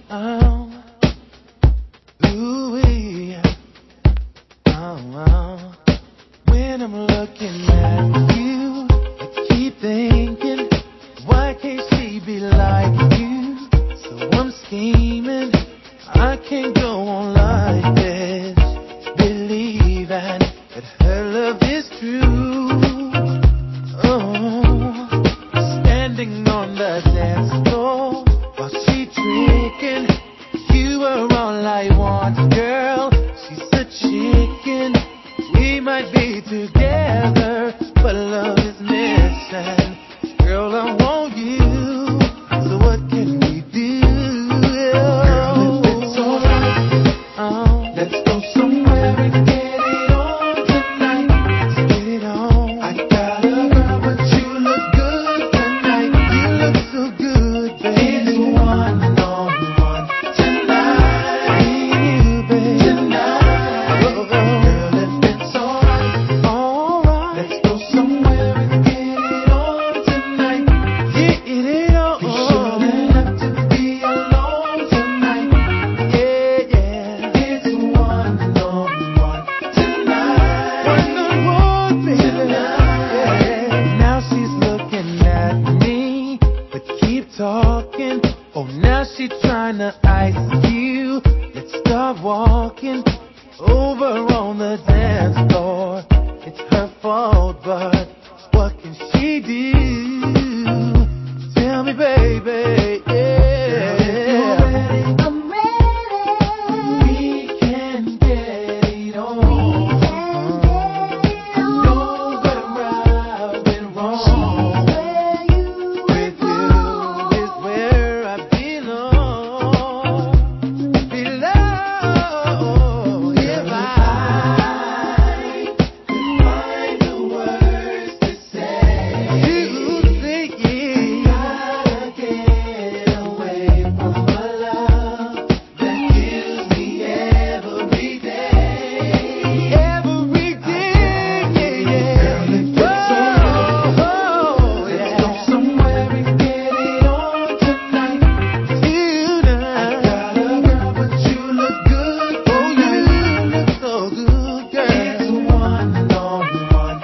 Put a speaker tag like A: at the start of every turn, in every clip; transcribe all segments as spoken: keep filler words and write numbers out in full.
A: Oh, ooh-wee. Oh, oh. When I'm looking at you, I keep thinking, why can't she be like you? So I'm scheming, I can't go on like this, believing that her love is true. Oh, standing on the dance floor while she drinking, you are all I want, girl. She's a chicken, we might be together, but love is missing. Girl, I want you, so what can we do? Girl, if it's alright, oh, let's go somewhere and get it on tonight. Let's get it on. I got a girl, but you look good tonight. You look so good, baby. It's one on one tonight. You, baby, tonight. Oh, oh. Girl, if it's alright, alright, let's go somewhere and get it on tonight. Get it on. We shouldn't have to be alone tonight. Yeah, yeah. It's one on one tonight. One on one, baby. Yeah. Now she's looking at me, but keep talking. Oh, now she trying to ice you. Let's start walking over on the dance floor. It's her fault, but what can she do? Tell me, baby. Yeah.
B: I'm ready.
A: We can get it on. Know where I went wrong. With you is where I belong. Below, if I could find the words to say, you say it. Gotta get away from a love that kills me every day. Every day, yeah, yeah. Girl, if it's alright, let's go somewhere and get it on tonight. Tonight. I got a girl, but you look good. Oh, you look so good, girl. It's one on one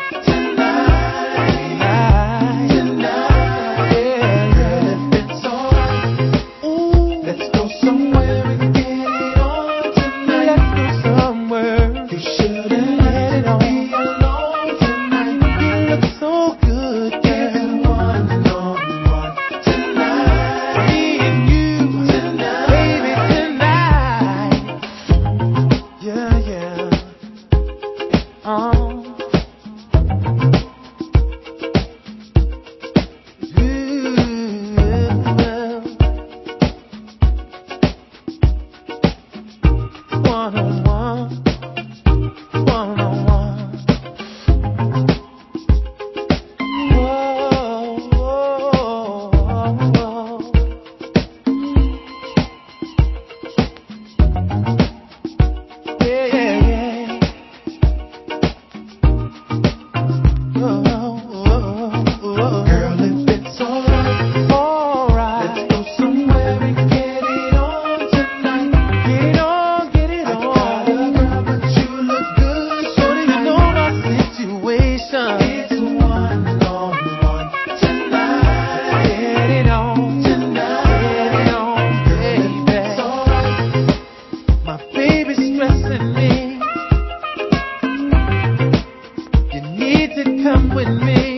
A: tonight. Tonight. Yeah, yeah. If it's alright, ooh, let's go somewhere and get it on tonight. Let's go somewhere. You shouldn't let it be alone tonight. You look so good, girl. It's one on one tonight. Me and you tonight, baby, tonight. Yeah, yeah. Oh. One on one, one on one. Whoa, whoa, whoa. Yeah, yeah, yeah. Whoa, whoa, whoa. Girl, if it's alright, alright, let's go somewhere and get it on tonight. Get it on, get it on. I got a girl, but you look good. Shorty, you know my situation. It's one on one tonight. Get it on tonight. Get it on, baby. It's alright. My baby's stressing me. You need to come with me.